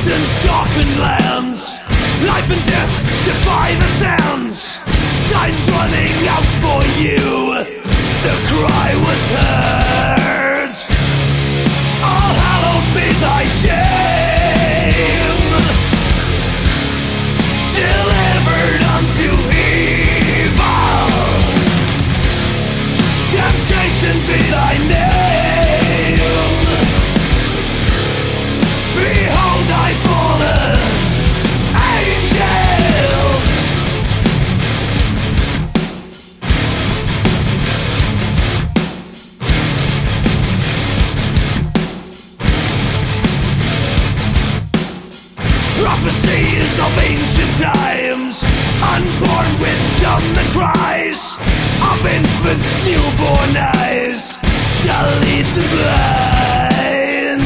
and darkened lands. Life and death defy the sounds. Time's running out for you. The cry was heard. All hallowed be thy shame, delivered unto evil. Temptation be thy name. Behold thy fallen angels. Prophecies of ancient times, unborn wisdom that cries, of infants' newborn eyes, shall lead the blind.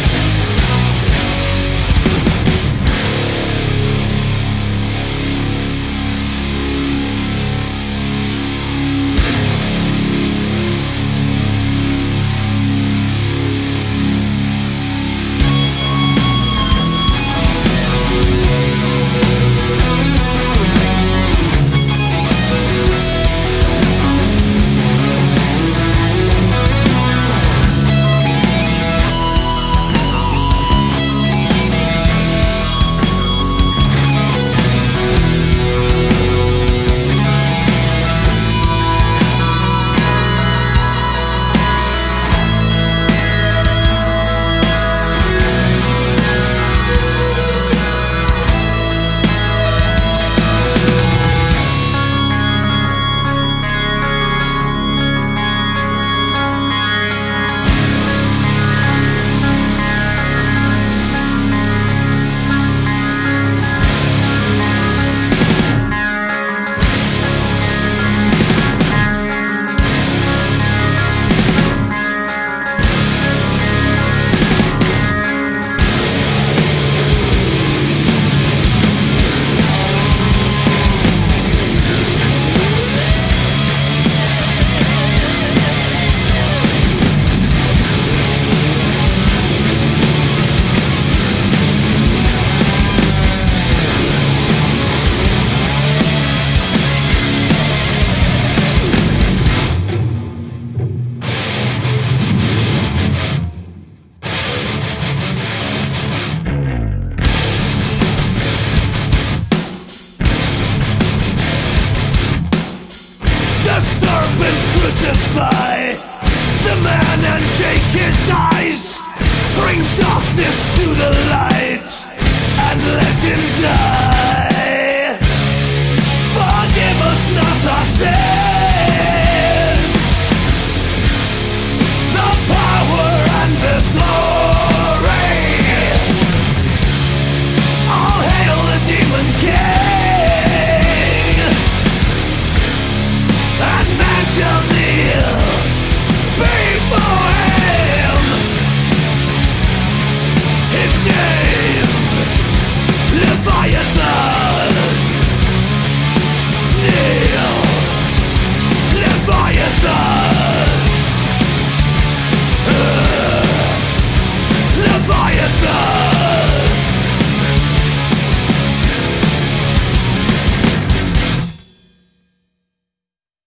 The serpent crucify the man and take his eyes, brings darkness to the light and let him die. Forgive us not our sins, the power and the glory. All hail the demon king, and man shall kneel before him. His name, Leviathan.